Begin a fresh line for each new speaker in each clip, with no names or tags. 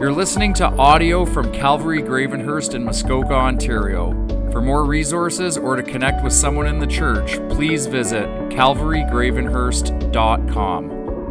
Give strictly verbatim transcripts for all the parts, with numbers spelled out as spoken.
You're listening to audio from Calvary Gravenhurst in Muskoka, Ontario. For more resources or to connect with someone in the church, please visit calvary gravenhurst dot com.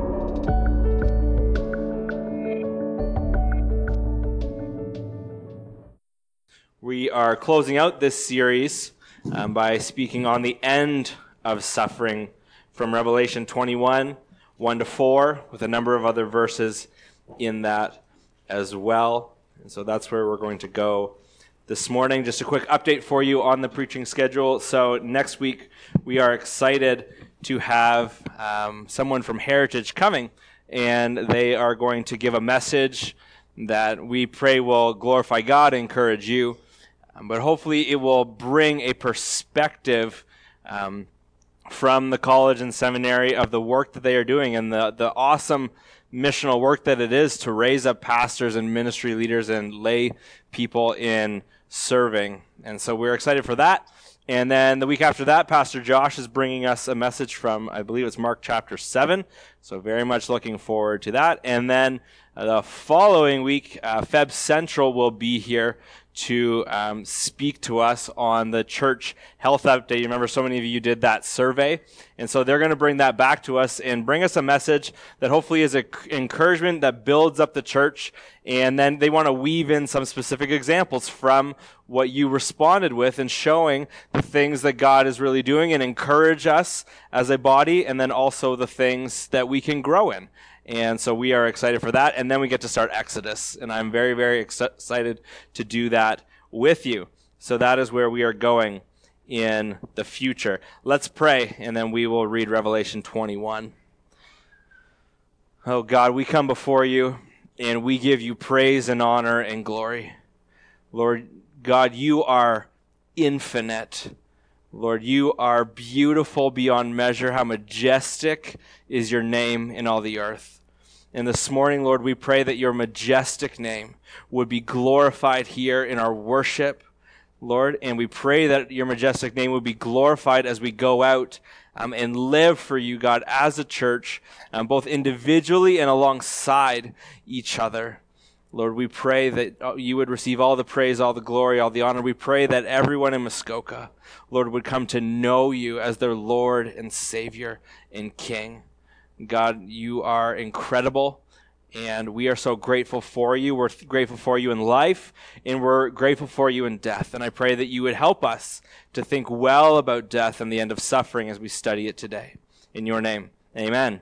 We are closing out this series um, by speaking on the end of suffering from Revelation twenty-one, one to four, with a number of other verses in that as well. And so that's where we're going to go this morning. Just a quick update for you on the preaching schedule. So next week, we are excited to have um, someone from Heritage coming, and they are going to give a message that we pray will glorify God and encourage you. Um, but hopefully it will bring a perspective um, from the college and seminary of the work that they are doing and the, the awesome missional work that it is to raise up pastors and ministry leaders and lay people in serving. And so we're excited for that. And then the week after that, Pastor Josh is bringing us a message from, I believe it's Mark chapter seven. So very much looking forward to that. And then uh, the following week, uh, Feb Central will be here to um, speak to us on the church health update. You remember so many of you did that survey. And so they're going to bring that back to us and bring us a message that hopefully is an encouragement that builds up the church. And then they want to weave in some specific examples from what you responded with and showing the things that God is really doing and encourage us as a body, and then also the things that we can grow in. And so we are excited for that. And then we get to start Exodus. And I'm very, very ex- excited to do that with you. So that is where we are going in the future. Let's pray, and then we will read Revelation twenty-one. Oh God, we come before you, and we give you praise and honor and glory. Lord God, you are infinite. Lord, you are beautiful beyond measure. How majestic is your name in all the earth. And this morning, Lord, we pray that your majestic name would be glorified here in our worship, Lord. And we pray that your majestic name would be glorified as we go out um, and live for you, God, as a church, um, both individually and alongside each other. Lord, we pray that you would receive all the praise, all the glory, all the honor. We pray that everyone in Muskoka, Lord, would come to know you as their Lord and Savior and King. God, you are incredible, and we are so grateful for you. We're grateful for you in life, and we're grateful for you in death. And I pray that you would help us to think well about death and the end of suffering as we study it today. In your name, amen.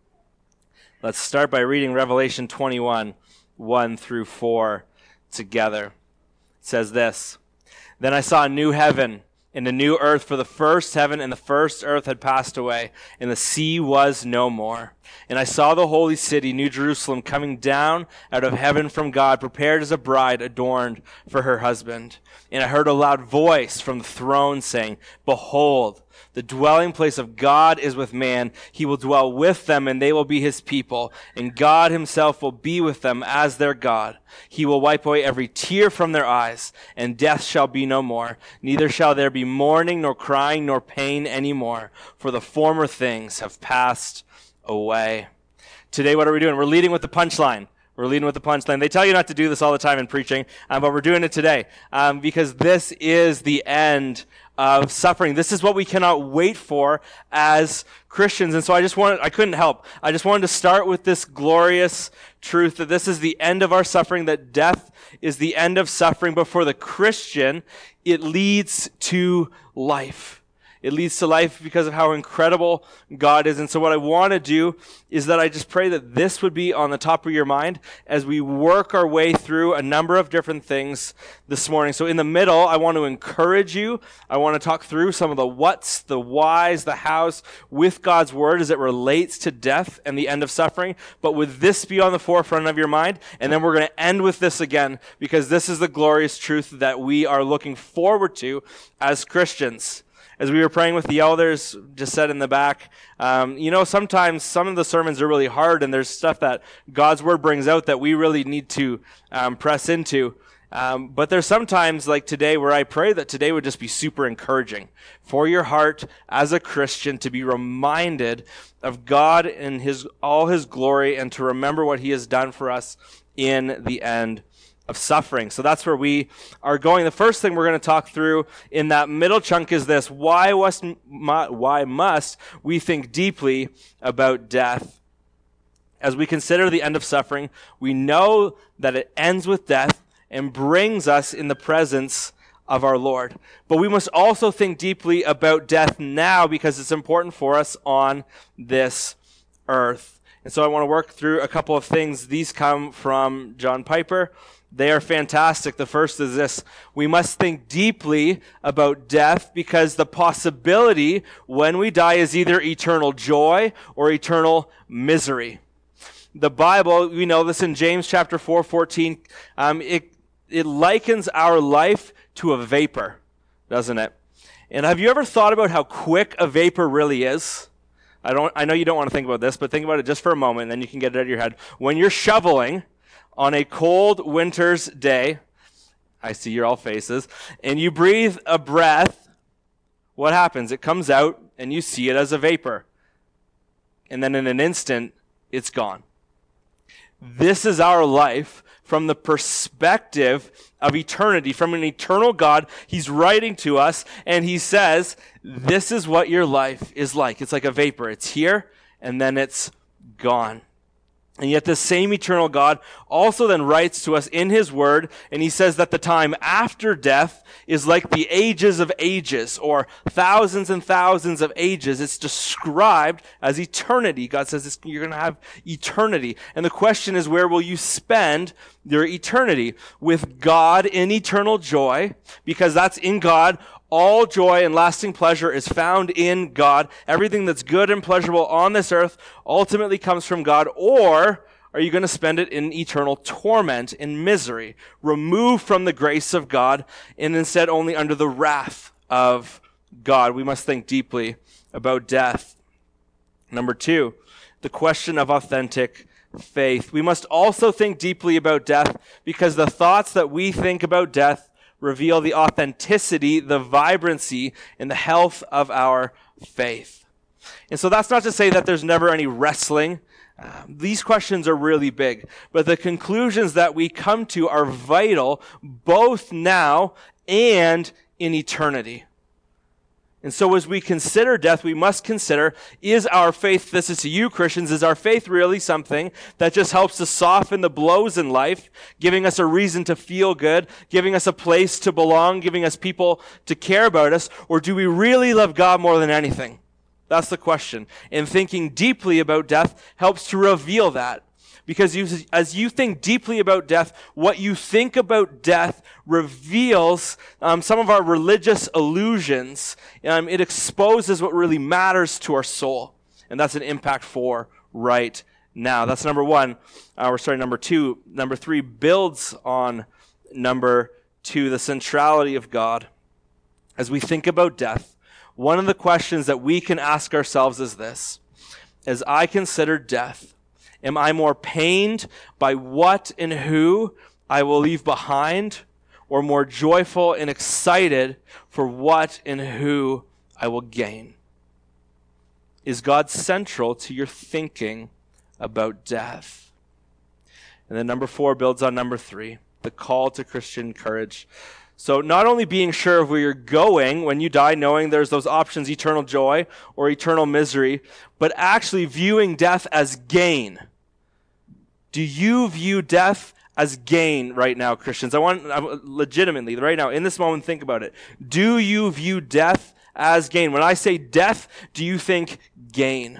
Let's start by reading Revelation twenty-one. one through four together. It says this: Then I saw a new heaven and a new earth, for the first heaven and the first earth had passed away, and the sea was no more. And I saw the holy city, New Jerusalem, coming down out of heaven from God, prepared as a bride adorned for her husband. And I heard a loud voice from the throne saying, Behold, the dwelling place of God is with man. He will dwell with them, and they will be his people. And God himself will be with them as their God. He will wipe away every tear from their eyes, and death shall be no more. Neither shall there be mourning, nor crying, nor pain any more, for the former things have passed away. Today, what are we doing? We're leading with the punchline. We're leading with the punchline. They tell you not to do this all the time in preaching, um, but we're doing it today um, because this is the end of suffering. This is what we cannot wait for as Christians. And so I just wanted, I couldn't help. I just wanted to start with this glorious truth that this is the end of our suffering, that death is the end of suffering. But for the Christian, it leads to life. It leads to life because of how incredible God is. And so what I want to do is that I just pray that this would be on the top of your mind as we work our way through a number of different things this morning. So in the middle, I want to encourage you. I want to talk through some of the whats, the whys, the hows with God's word as it relates to death and the end of suffering. But would this be on the forefront of your mind? And then we're going to end with this again, because this is the glorious truth that we are looking forward to as Christians. As we were praying with the elders, just said in the back, um, you know, sometimes some of the sermons are really hard, and there's stuff that God's word brings out that we really need to um, press into. Um, but there's sometimes like today where I pray that today would just be super encouraging for your heart as a Christian to be reminded of God and his all his glory, and to remember what he has done for us in the end of suffering. So that's where we are going. The first thing we're going to talk through in that middle chunk is this: why must, why must we think deeply about death? As we consider the end of suffering, we know that it ends with death and brings us in the presence of our Lord. But we must also think deeply about death now, because it's important for us on this earth. And so I want to work through a couple of things. These come from John Piper. They are fantastic. The first is this: we must think deeply about death because the possibility when we die is either eternal joy or eternal misery. The Bible, we know this in James chapter four, fourteen, um, it, it likens our life to a vapor, doesn't it? And have you ever thought about how quick a vapor really is? I don't. I know you don't want to think about this, but think about it just for a moment, and then you can get it out of your head. When you're shoveling on a cold winter's day, I see your all faces, and you breathe a breath, what happens? It comes out, and you see it as a vapor. And then in an instant, it's gone. This is our life from the perspective of eternity, from an eternal God. He's writing to us, and he says, this is what your life is like. It's like a vapor. It's here, and then it's gone. And yet this same eternal God also then writes to us in his word, and he says that the time after death is like the ages of ages, or thousands and thousands of ages. It's described as eternity. God says this, you're going to have eternity. And the question is, where will you spend your eternity? With God in eternal joy, because that's in God. All joy and lasting pleasure is found in God. Everything that's good and pleasurable on this earth ultimately comes from God. Or are you going to spend it in eternal torment, in misery, removed from the grace of God, and instead only under the wrath of God? We must think deeply about death. Number two, the question of authentic faith. We must also think deeply about death because the thoughts that we think about death reveal the authenticity, the vibrancy, and the health of our faith. And so that's not to say that there's never any wrestling. Uh, these questions are really big, but the conclusions that we come to are vital both now and in eternity. And so as we consider death, we must consider, is our faith, this is to you Christians, is our faith really something that just helps to soften the blows in life, giving us a reason to feel good, giving us a place to belong, giving us people to care about us, or do we really love God more than anything? That's the question. And thinking deeply about death helps to reveal that. Because you, as you think deeply about death, what you think about death reveals um, some of our religious illusions. Um, it exposes what really matters to our soul. And that's an impact for right now. That's number one. Uh, we're starting number two. Number three builds on number two, the centrality of God. As we think about death, one of the questions that we can ask ourselves is this: as I consider death, am I more pained by what and who I will leave behind, or more joyful and excited for what and who I will gain? Is God central to your thinking about death? And then number four builds on number three, the call to Christian courage. So not only being sure of where you're going when you die, knowing there's those options, eternal joy or eternal misery, but actually viewing death as gain. Do you view death as gain right now, Christians? I want, legitimately, right now, in this moment, think about it. Do you view death as gain? When I say death, do you think gain?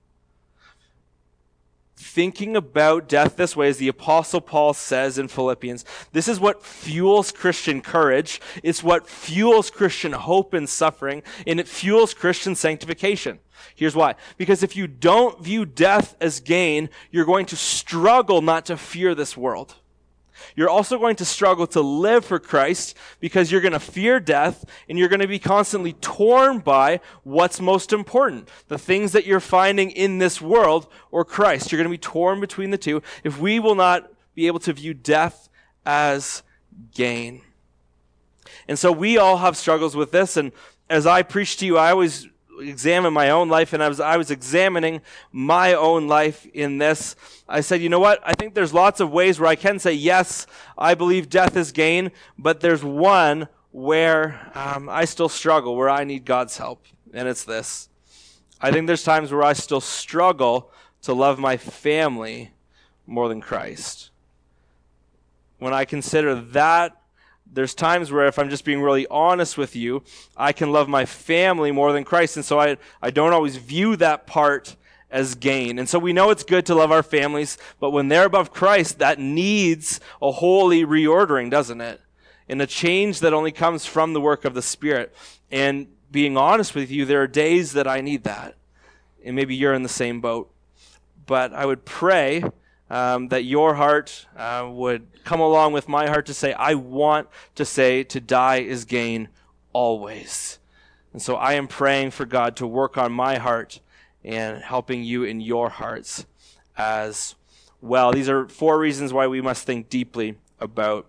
Thinking about death this way, as the Apostle Paul says in Philippians, this is what fuels Christian courage. It's what fuels Christian hope in suffering, and it fuels Christian sanctification. Here's why. Because if you don't view death as gain, you're going to struggle not to fear this world. You're also going to struggle to live for Christ because you're going to fear death, and you're going to be constantly torn by what's most important, the things that you're finding in this world or Christ. You're going to be torn between the two if we will not be able to view death as gain. And so we all have struggles with this, and as I preach to you, I always examine my own life, and I was I was examining my own life in this, I said, you know what? I think there's lots of ways where I can say, yes, I believe death is gain, but there's one where um, I still struggle, where I need God's help, and it's this. I think there's times where I still struggle to love my family more than Christ. When I consider that, there's times where, if I'm just being really honest with you, I can love my family more than Christ, and so I, I don't always view that part as gain. And so we know it's good to love our families, but when they're above Christ, that needs a holy reordering, doesn't it? And a change that only comes from the work of the Spirit. And being honest with you, there are days that I need that. And maybe you're in the same boat. But I would pray um, that your heart uh, would come along with my heart to say, I want to say to die is gain always. And so I am praying for God to work on my heart and helping you in your hearts as well. These are four reasons why we must think deeply about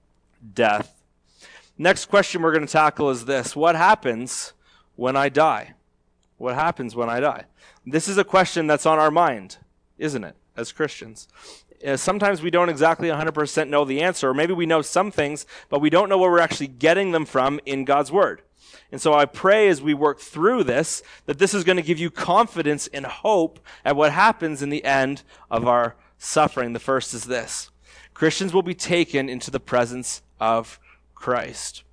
death. Next question we're going to tackle is this: what happens when I die? What happens when I die? This is a question that's on our mind, isn't it, as Christians? Uh, sometimes we don't exactly one hundred percent know the answer, or maybe we know some things, but we don't know where we're actually getting them from in God's Word. And so I pray as we work through this, that this is going to give you confidence and hope at what happens in the end of our suffering. The first is this: Christians will be taken into the presence of Christ.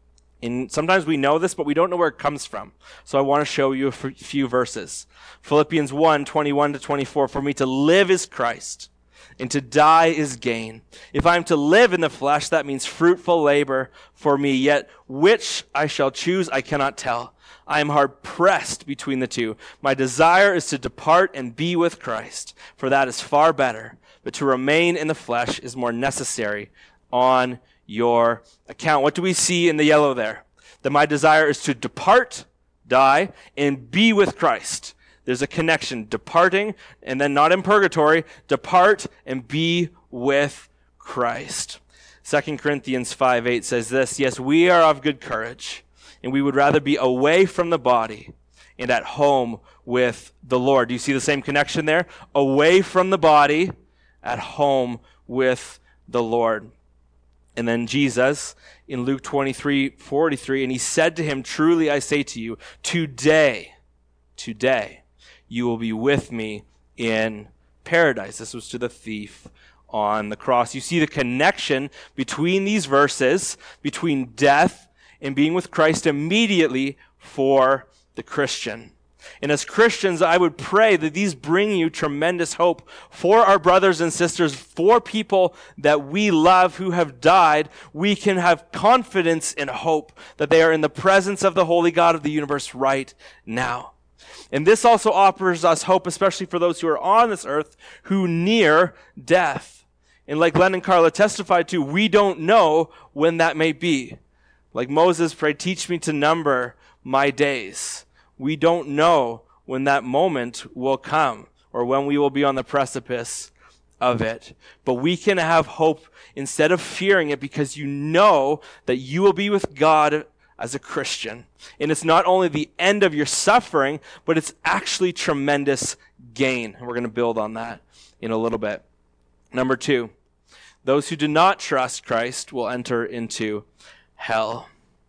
And sometimes we know this, but we don't know where it comes from. So I want to show you a f- few verses. Philippians one, twenty-one to twenty-four, for me to live is Christ, and to die is gain. If I am to live in the flesh, that means fruitful labor for me, yet which I shall choose I cannot tell. I am hard pressed between the two. My desire is to depart and be with Christ, for that is far better. But to remain in the flesh is more necessary on your account. What do we see in the yellow there? That my desire is to depart, die, and be with Christ. There's a connection. Departing, and then not in purgatory, depart and be with Christ. Second Corinthians five eight says this: yes, we are of good courage, and we would rather be away from the body and at home with the Lord. Do you see the same connection there? Away from the body, at home with the Lord. And then Jesus, in Luke twenty-three forty-three, and he said to him, truly I say to you, today, today, you will be with me in paradise. This was to the thief on the cross. You see the connection between these verses, between death and being with Christ immediately for the Christian. And as Christians, I would pray that these bring you tremendous hope for our brothers and sisters, for people that we love who have died. We can have confidence and hope that they are in the presence of the holy God of the universe right now. And this also offers us hope, especially for those who are on this earth who near death. And like Len and Carla testified to, we don't know when that may be. Like Moses prayed, teach me to number my days. We don't know when that moment will come or when we will be on the precipice of it. But we can have hope instead of fearing it, because you know that you will be with God as a Christian. And it's not only the end of your suffering, but it's actually tremendous gain. And we're going to build on that in a little bit. Number two, those who do not trust Christ will enter into hell.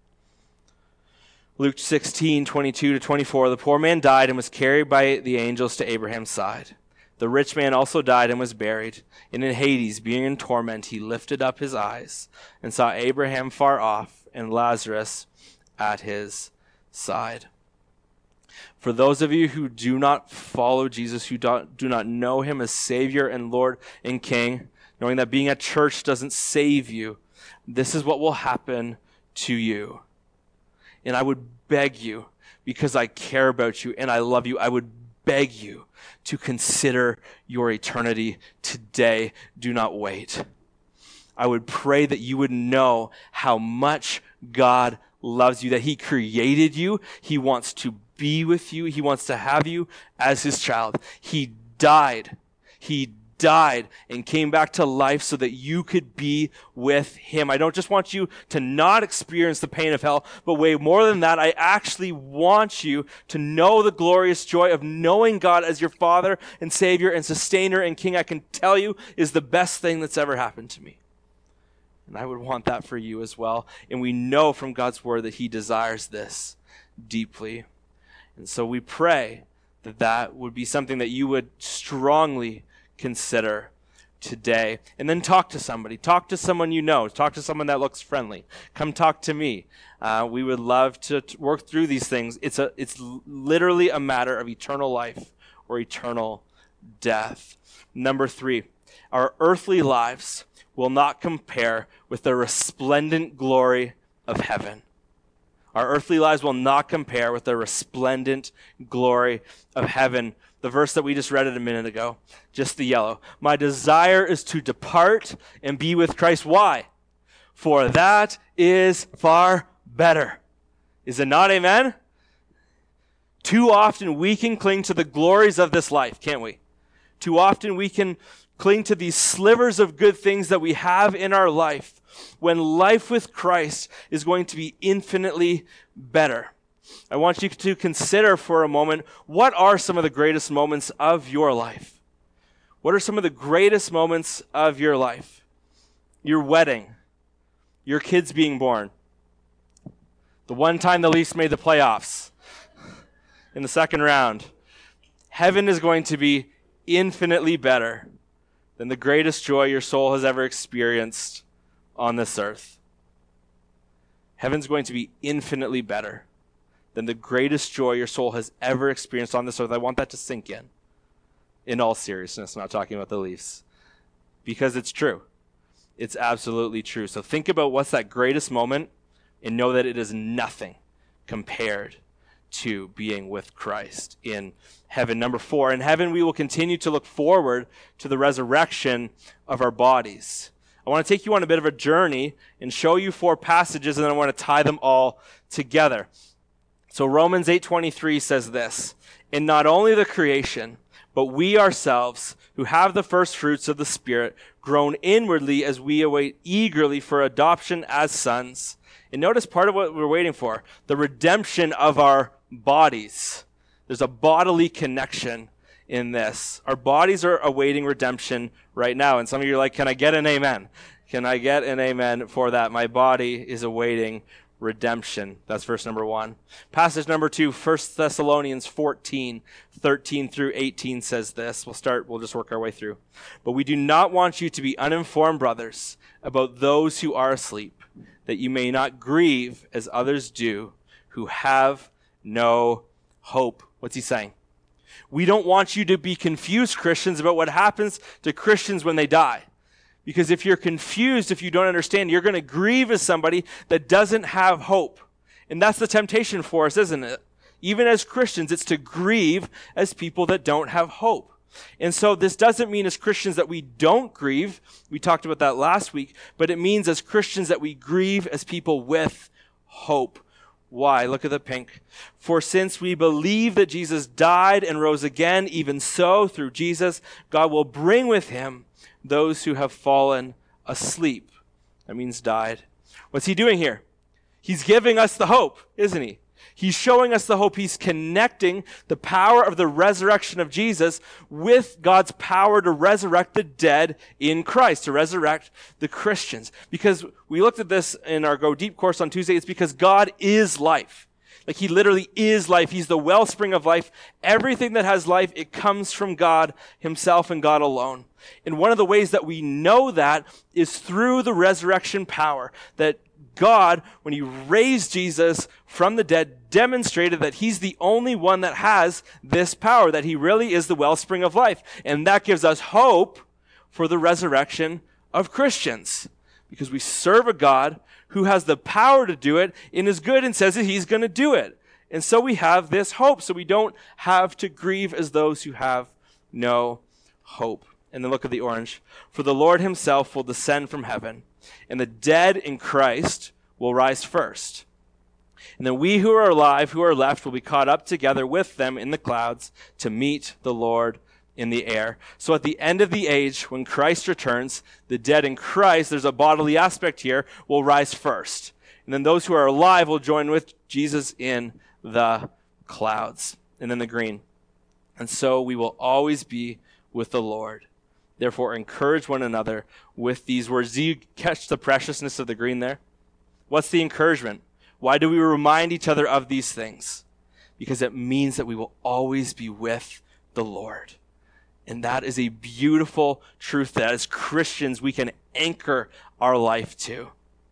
Luke sixteen, twenty-two to twenty-four, the poor man died and was carried by the angels to Abraham's side. The rich man also died and was buried. And in Hades, being in torment, he lifted up his eyes and saw Abraham far off and Lazarus at his side. For those of you who do not follow Jesus, who do not know him as Savior and Lord and King, knowing that being at church doesn't save you, this is what will happen to you. And I would beg you, because I care about you and I love you, I would beg you to consider your eternity today. Do not wait. I would pray that you would know how much God loves you, that he created you. He wants to be with you. He wants to have you as his child. He died. He died and came back to life so that you could be with him. I don't just want you to not experience the pain of hell, but way more than that, I actually want you to know the glorious joy of knowing God as your Father and Savior and Sustainer and King. I can tell you is the best thing that's ever happened to me. And I would want that for you as well. And we know from God's word that he desires this deeply. And so we pray that that would be something that you would strongly consider today. And then talk to somebody. Talk to someone you know. Talk to someone that looks friendly. Come talk to me. Uh, we would love to, to work through these things. It's a, it's literally a matter of eternal life or eternal death. Number three, our earthly lives will not compare with the resplendent glory of heaven. Our earthly lives will not compare with the resplendent glory of heaven. The verse that we just read it a minute ago, just the yellow. My desire is to depart and be with Christ. Why? For that is far better. Is it not, amen? Too often we can cling to the glories of this life, can't we? Too often we can cling to these slivers of good things that we have in our life when life with Christ is going to be infinitely better. I want you to consider for a moment, what are some of the greatest moments of your life? What are some of the greatest moments of your life? Your wedding, your kids being born, the one time the Leafs made the playoffs in the second round. Heaven is going to be infinitely better than the greatest joy your soul has ever experienced on this earth. Heaven's going to be infinitely better than the greatest joy your soul has ever experienced on this earth. I want that to sink in. In all seriousness, not talking about the Leafs. Because it's true. It's absolutely true. So think about what's that greatest moment and know that it is nothing compared to being with Christ in heaven. Number four, in heaven we will continue to look forward to the resurrection of our bodies. I want to take you on a bit of a journey and show you four passages, and then I want to tie them all together. So Romans eight twenty-three says this, and not only the creation, but we ourselves, who have the first fruits of the Spirit, groan inwardly as we await eagerly for adoption as sons. And notice part of what we're waiting for, the redemption of our bodies. There's a bodily connection in this. Our bodies are awaiting redemption right now. And some of you are like, can I get an amen? Can I get an amen for that? My body is awaiting redemption. That's verse number one. Passage number two, First Thessalonians fourteen, thirteen through eighteen says this. We'll start, we'll just work our way through. But we do not want you to be uninformed, brothers, about those who are asleep, that you may not grieve as others do, who have no hope. What's he saying? We don't want you to be confused, Christians, about what happens to Christians when they die. Because if you're confused, if you don't understand, you're going to grieve as somebody that doesn't have hope. And that's the temptation for us, isn't it? Even as Christians, it's to grieve as people that don't have hope. And so this doesn't mean as Christians that we don't grieve. We talked about that last week. But it means as Christians that we grieve as people with hope. Why? Look at the pink. For since we believe that Jesus died and rose again, even so, through Jesus, God will bring with him those who have fallen asleep. That means died. What's he doing here? He's giving us the hope, isn't he? He's showing us the hope. He's connecting the power of the resurrection of Jesus with God's power to resurrect the dead in Christ, to resurrect the Christians. Because we looked at this in our Go Deep course on Tuesday. It's because God is life. Like he literally is life. He's the wellspring of life. Everything that has life, it comes from God himself and God alone. And one of the ways that we know that is through the resurrection power that God, when he raised Jesus from the dead, demonstrated that he's the only one that has this power, that he really is the wellspring of life. And that gives us hope for the resurrection of Christians, because we serve a God who has the power to do it and is good and says that he's going to do it. And so we have this hope, so we don't have to grieve as those who have no hope. And then look at the orange. For the Lord himself will descend from heaven, and the dead in Christ will rise first. And then we who are alive, who are left, will be caught up together with them in the clouds to meet the Lord in the air. So at the end of the age, when Christ returns, the dead in Christ, there's a bodily aspect here, will rise first. And then those who are alive will join with Jesus in the clouds. And then the green. And so we will always be with the Lord. Therefore, encourage one another with these words. Do you catch the preciousness of the green there? What's the encouragement? Why do we remind each other of these things? Because it means that we will always be with the Lord. And that is a beautiful truth that as Christians we can anchor our life to.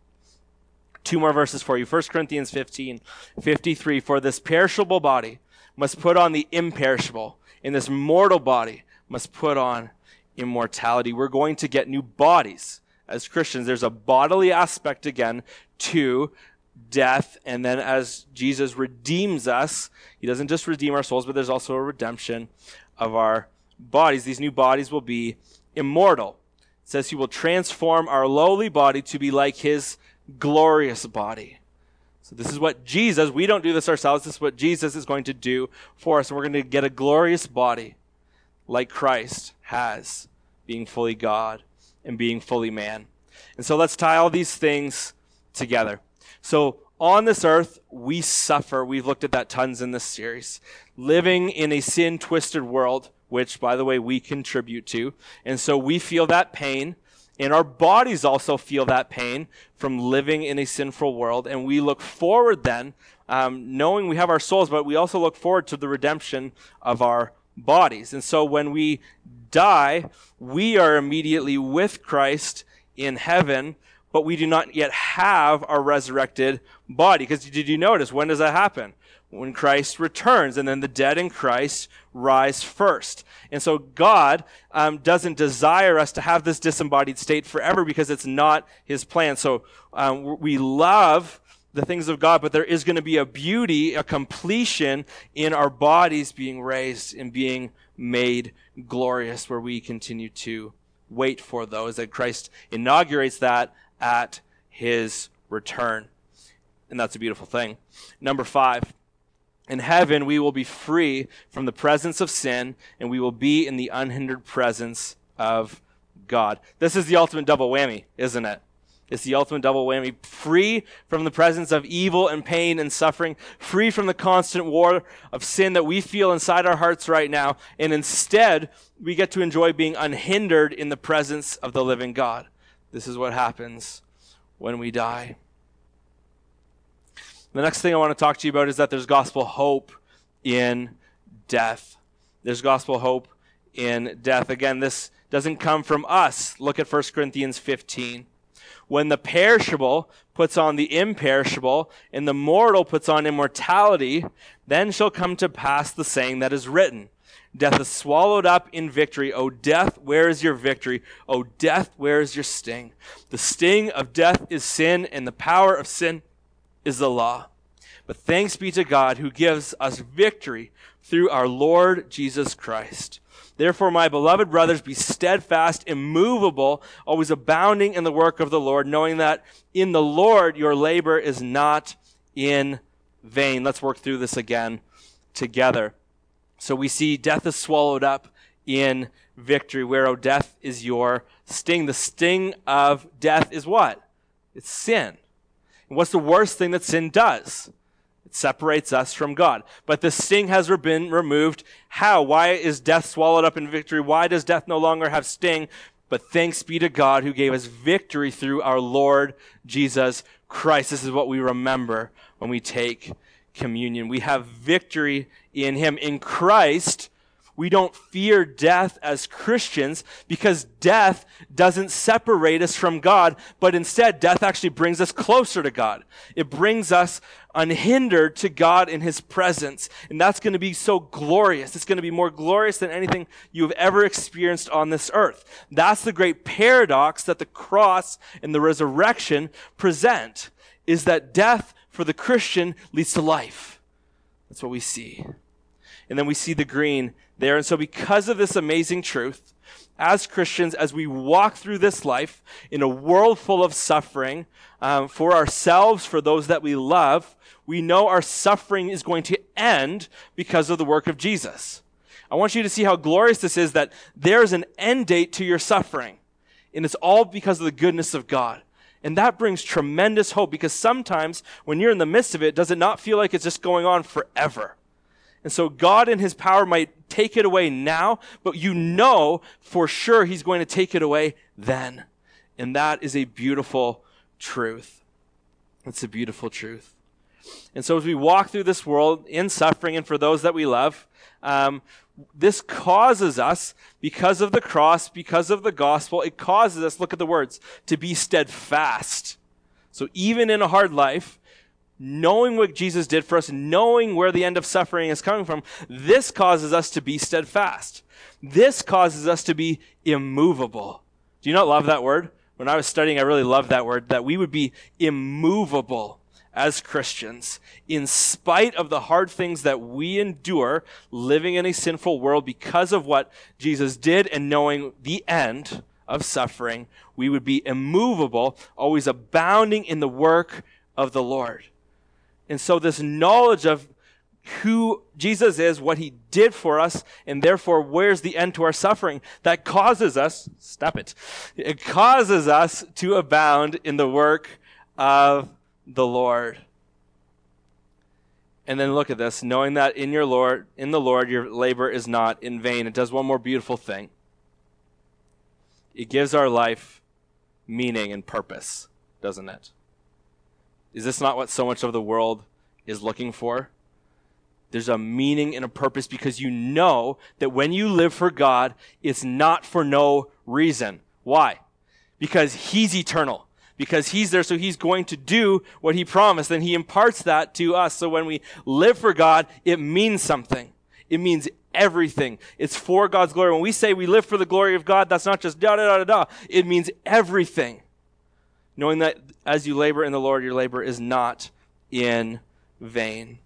Two more verses for you. First Corinthians fifteen, fifty-three. For this perishable body must put on the imperishable, and this mortal body must put on immortality. We're going to get new bodies as Christians. There's a bodily aspect again to death, and then as Jesus redeems us, he doesn't just redeem our souls, but there's also a redemption of our bodies. These new bodies will be immortal. It says he will transform our lowly body to be like his glorious body. So this is what Jesus, we don't do this ourselves, this is what Jesus is going to do for us. And we're going to get a glorious body like Christ has, being fully God and being fully man. And so let's tie all these things together. So on this earth, we suffer. We've looked at that tons in this series. Living in a sin-twisted world, which, by the way, we contribute to. And so we feel that pain, and our bodies also feel that pain from living in a sinful world. And we look forward then, um, knowing we have our souls, but we also look forward to the redemption of our bodies. And so when we die, we are immediately with Christ in heaven, but we do not yet have our resurrected body. Because did you notice, when does that happen? When Christ returns, and then the dead in Christ rise first. And so God um, doesn't desire us to have this disembodied state forever because it's not his plan. So um, we love the things of God, but there is going to be a beauty, a completion in our bodies being raised and being made glorious, where we continue to wait for those, that Christ inaugurates that at his return. And that's a beautiful thing. Number five, in heaven we will be free from the presence of sin, and we will be in the unhindered presence of God. This is the ultimate double whammy, isn't it? It's the ultimate double whammy. Free from the presence of evil and pain and suffering, free from the constant war of sin that we feel inside our hearts right now, and instead we get to enjoy being unhindered in the presence of the living God. This is what happens when we die. The next thing I want to talk to you about is that there's gospel hope in death. There's gospel hope in death. Again, this doesn't come from us. Look at First Corinthians fifteen. When the perishable puts on the imperishable, and the mortal puts on immortality, then shall come to pass the saying that is written, death is swallowed up in victory. O death, where is your victory? O death, where is your sting? The sting of death is sin, and the power of sin is the law. But thanks be to God who gives us victory through our Lord Jesus Christ. Therefore, my beloved brothers, be steadfast, immovable, always abounding in the work of the Lord, knowing that in the Lord your labor is not in vain. Let's work through this again together. So we see death is swallowed up in victory, where, oh, death is your sting. The sting of death is what? It's sin. And what's the worst thing that sin does? It separates us from God. But the sting has been removed. How? Why is death swallowed up in victory? Why does death no longer have sting? But thanks be to God who gave us victory through our Lord Jesus Christ. This is what we remember when we take communion. We have victory in him. In Christ, we don't fear death as Christians because death doesn't separate us from God, but instead death actually brings us closer to God. It brings us unhindered to God in his presence. And that's going to be so glorious. It's going to be more glorious than anything you've ever experienced on this earth. That's the great paradox that the cross and the resurrection present, is that death for the Christian leads to life. That's what we see. And then we see the green there. And so because of this amazing truth, as Christians, as we walk through this life in a world full of suffering, um, for ourselves, for those that we love, we know our suffering is going to end because of the work of Jesus. I want you to see how glorious this is, that there's an end date to your suffering. And it's all because of the goodness of God. And that brings tremendous hope, because sometimes when you're in the midst of it, does it not feel like it's just going on forever? And so God in his power might take it away now, but you know for sure he's going to take it away then. And that is a beautiful truth. It's a beautiful truth. And so as we walk through this world in suffering, and for those that we love, um, this causes us, because of the cross, because of the gospel, it causes us, look at the words, to be steadfast. So even in a hard life, knowing what Jesus did for us, knowing where the end of suffering is coming from, this causes us to be steadfast. This causes us to be immovable. Do you not love that word? When I was studying, I really loved that word, that we would be immovable as Christians, in spite of the hard things that we endure living in a sinful world because of what Jesus did, and knowing the end of suffering, we would be immovable, always abounding in the work of the Lord. And so this knowledge of who Jesus is, what he did for us, and therefore where's the end to our suffering, that causes us, stop it, it causes us to abound in the work of the Lord. And then look at this, knowing that in your Lord, in the Lord, your labor is not in vain. It does one more beautiful thing. It gives our life meaning and purpose, doesn't it? Is this not what so much of the world is looking for? There's a meaning and a purpose, because you know that when you live for God, it's not for no reason. Why? Because he's eternal. Because he's there, so he's going to do what he promised, and he imparts that to us. So when we live for God, it means something. It means everything. It's for God's glory. When we say we live for the glory of God, that's not just da da da da da. It means everything. Knowing that as you labor in the Lord, your labor is not in vain.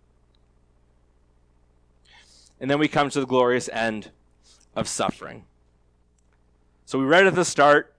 And then we come to the glorious end of suffering. So we read at the start.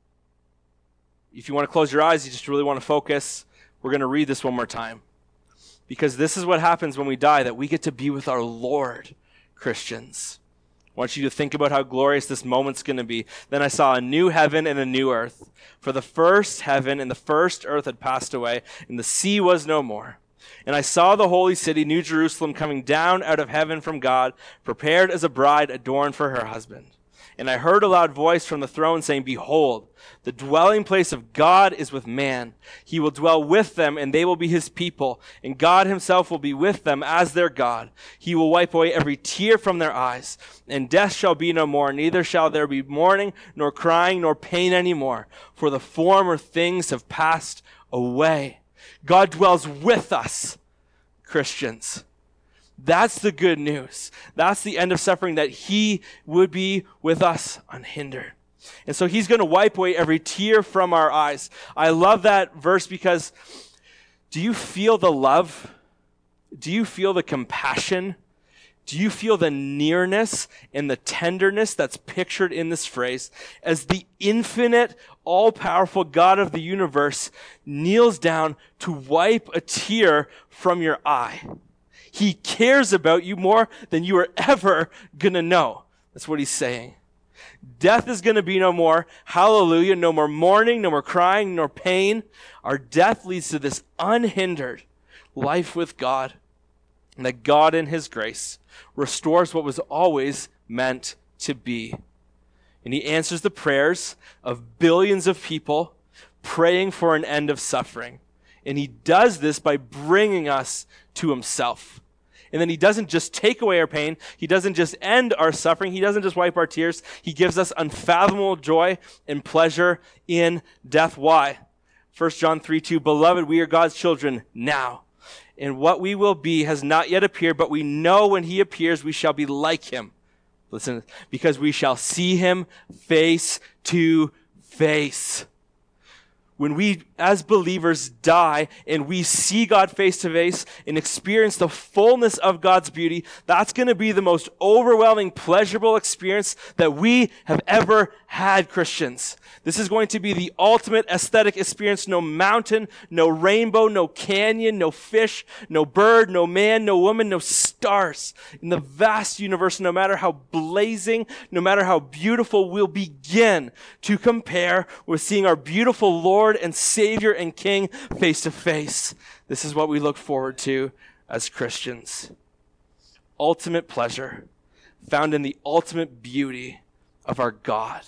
If you want to close your eyes, you just really want to focus, we're going to read this one more time. Because this is what happens when we die, that we get to be with our Lord, Christians. I want you to think about how glorious this moment's going to be. Then I saw a new heaven and a new earth. For the first heaven and the first earth had passed away, and the sea was no more. And I saw the holy city, New Jerusalem, coming down out of heaven from God, prepared as a bride adorned for her husband. And I heard a loud voice from the throne saying, Behold, the dwelling place of God is with man. He will dwell with them, and they will be his people. And God himself will be with them as their God. He will wipe away every tear from their eyes. And death shall be no more, neither shall there be mourning, nor crying, nor pain any more. For the former things have passed away. God dwells with us, Christians. That's the good news. That's the end of suffering, that he would be with us unhindered. And so he's going to wipe away every tear from our eyes. I love that verse, because do you feel the love? Do you feel the compassion? Do you feel the nearness and the tenderness that's pictured in this phrase, as the infinite, all-powerful God of the universe kneels down to wipe a tear from your eye? He cares about you more than you are ever going to know. That's what he's saying. Death is going to be no more. Hallelujah. No more mourning, no more crying, nor pain. Our death leads to this unhindered life with God. And that God in his grace restores what was always meant to be. And he answers the prayers of billions of people praying for an end of suffering. And he does this by bringing us to himself. And then he doesn't just take away our pain. He doesn't just end our suffering. He doesn't just wipe our tears. He gives us unfathomable joy and pleasure in death. Why? First John three two, Beloved, we are God's children now. And what we will be has not yet appeared, but we know when he appears, we shall be like him. Listen, because we shall see him face to face. when we, as believers, die and we see God face to face and experience the fullness of God's beauty, that's going to be the most overwhelming, pleasurable experience that we have ever had, Christians. This is going to be the ultimate aesthetic experience. No mountain, no rainbow, no canyon, no fish, no bird, no man, no woman, no stars in the vast universe, no matter how blazing, no matter how beautiful, will begin to compare with seeing our beautiful Lord and Savior and King face to face. This is what we look forward to as Christians. Ultimate pleasure found in the ultimate beauty of our God.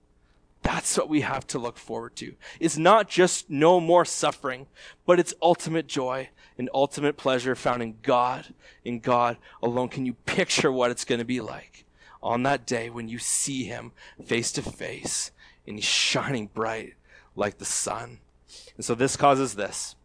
That's what we have to look forward to. It's not just no more suffering, but it's ultimate joy and ultimate pleasure found in God, in God alone. Can you picture what it's going to be like on that day when you see him face to face and he's shining bright like the sun? And so this causes this.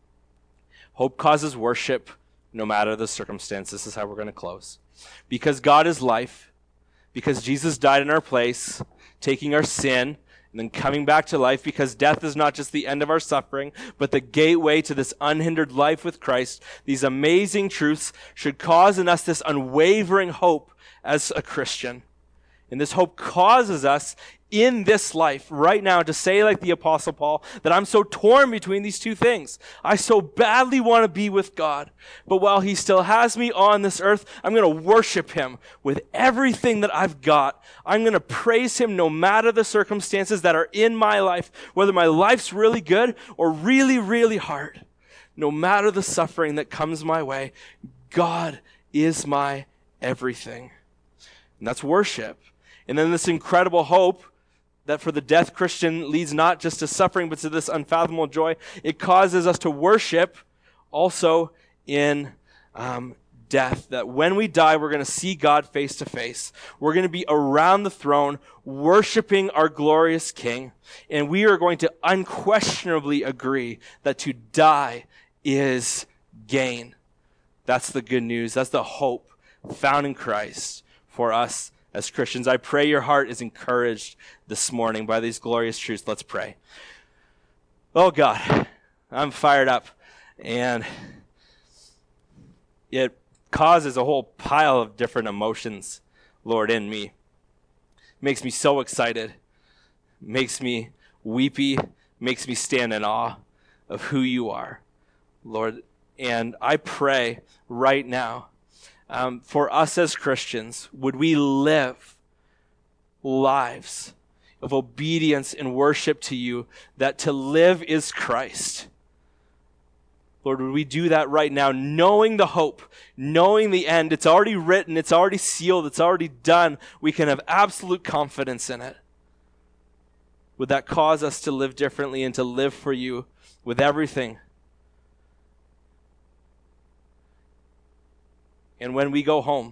Hope causes worship no matter the circumstance. This is how we're going to close. Because God is life, because Jesus died in our place, taking our sin, and then coming back to life, because death is not just the end of our suffering, but the gateway to this unhindered life with Christ. These amazing truths should cause in us this unwavering hope as a Christian. And this hope causes us in this life right now to say, like the Apostle Paul, that I'm so torn between these two things. I so badly want to be with God, but while he still has me on this earth, I'm going to worship him with everything that I've got. I'm going to praise him no matter the circumstances that are in my life, whether my life's really good or really, really hard. No matter the suffering that comes my way, God is my everything. And that's worship. And then this incredible hope that for the death Christian leads not just to suffering, but to this unfathomable joy. It causes us to worship also in um, death. That when we die, we're going to see God face to face. We're going to be around the throne, worshiping our glorious King. And we are going to unquestionably agree that to die is gain. That's the good news. That's the hope found in Christ for us as Christians. I pray your heart is encouraged this morning by these glorious truths. Let's pray. Oh God, I'm fired up, and it causes a whole pile of different emotions, Lord, in me. Makes me so excited, makes me weepy, makes me stand in awe of who you are, Lord. And I pray right now, Um, for us as Christians, would we live lives of obedience and worship to you, that to live is Christ. Lord, would we do that right now, knowing the hope, knowing the end. It's already written, it's already sealed, it's already done. We can have absolute confidence in it. Would that cause us to live differently and to live for you with everything? And when we go home,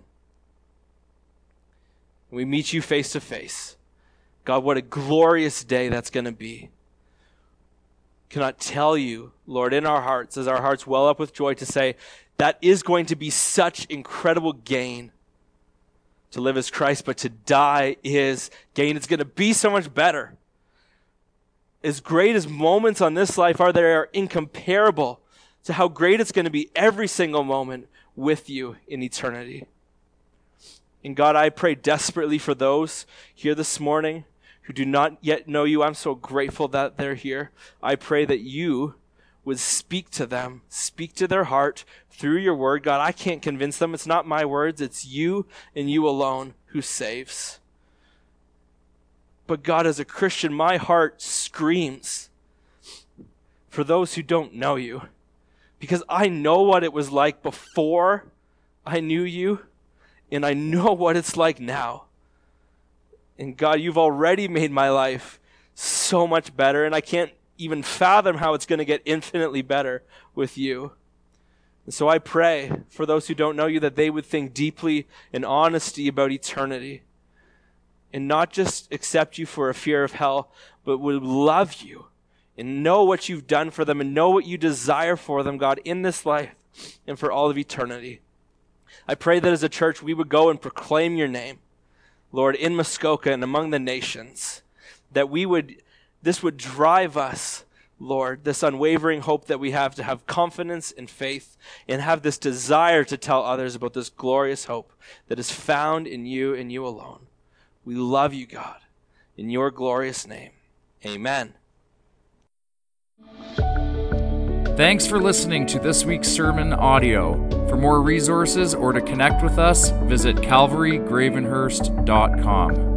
we meet you face to face, God, what a glorious day that's going to be. Cannot tell you, Lord, in our hearts, as our hearts well up with joy, to say that is going to be such incredible gain. To live as Christ, but to die is gain. It's going to be so much better. As great as moments on this life are, they are incomparable to how great it's going to be every single moment with you in eternity. And God, I pray desperately for those here this morning who do not yet know you. I'm so grateful that they're here. I pray that you would speak to them, speak to their heart through your word. God, I can't convince them. It's not my words. It's you and you alone who saves. But God, as a Christian, my heart screams for those who don't know you. Because I know what it was like before I knew you, and I know what it's like now. And God, you've already made my life so much better, and I can't even fathom how it's going to get infinitely better with you. And so I pray for those who don't know you that they would think deeply in honesty about eternity, and not just accept you for a fear of hell, but would love you and know what you've done for them and know what you desire for them, God, in this life and for all of eternity. I pray that as a church we would go and proclaim your name, Lord, in Muskoka and among the nations, that we would, this would drive us, Lord, this unwavering hope that we have to have confidence and faith and have this desire to tell others about this glorious hope that is found in you and you alone. We love you, God. In your glorious name, amen.
Thanks for listening to this week's sermon audio. For more resources or to connect with us, visit calvary gravenhurst dot com.